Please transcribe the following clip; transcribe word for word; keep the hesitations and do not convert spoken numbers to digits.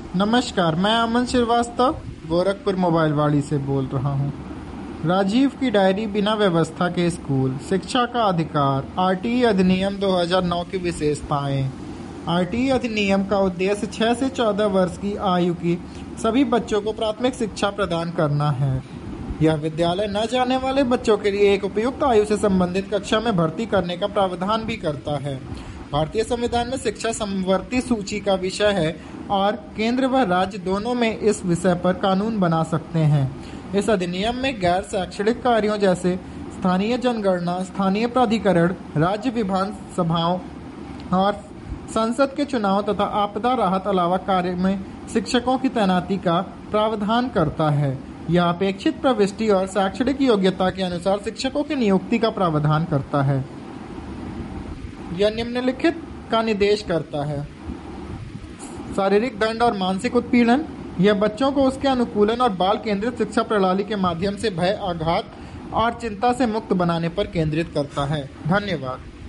नमस्कार, मैं अमन श्रीवास्तव गोरखपुर मोबाइल वाड़ी से बोल रहा हूँ। राजीव की डायरी, बिना व्यवस्था के स्कूल, शिक्षा का अधिकार, आरटीई अधिनियम दो हज़ार नौ की विशेषताएं। आरटीई अधिनियम का उद्देश्य छह से चौदह वर्ष की आयु की सभी बच्चों को प्राथमिक शिक्षा प्रदान करना है। यह विद्यालय न जाने वाले बच्चों के लिए एक उपयुक्त आयु से संबंधित कक्षा में भर्ती करने का प्रावधान भी करता है। भारतीय संविधान में शिक्षा समवर्ती सूची का विषय है और केंद्र व राज्य दोनों में इस विषय पर कानून बना सकते हैं। इस अधिनियम में गैर शैक्षणिक कार्यों जैसे स्थानीय जनगणना, स्थानीय प्राधिकरण, राज्य विधानसभाओं और संसद के चुनाव तथा आपदा राहत अलावा कार्य में शिक्षकों की तैनाती का प्रावधान करता है। यह अपेक्षित प्रविष्टि और शैक्षणिक योग्यता के अनुसार शिक्षकों की नियुक्ति का प्रावधान करता है। यह निम्नलिखित का निर्देश करता है: शारीरिक दंड और मानसिक उत्पीड़न। यह बच्चों को उसके अनुकूलन और बाल केंद्रित शिक्षा प्रणाली के माध्यम से भय, आघात और चिंता से मुक्त बनाने पर केंद्रित करता है। धन्यवाद।